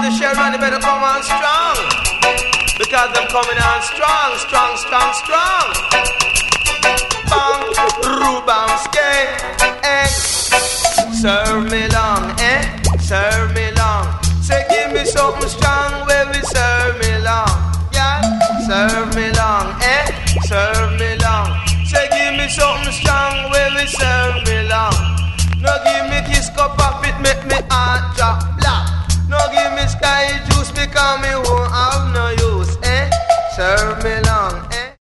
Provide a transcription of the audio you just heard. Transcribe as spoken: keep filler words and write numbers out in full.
the Sharon, you better come on strong. Because I'm coming on strong, strong, strong, strong. Bang, rubam, skate, eh. Serve me long, eh? Serve me long. Say give me something strong,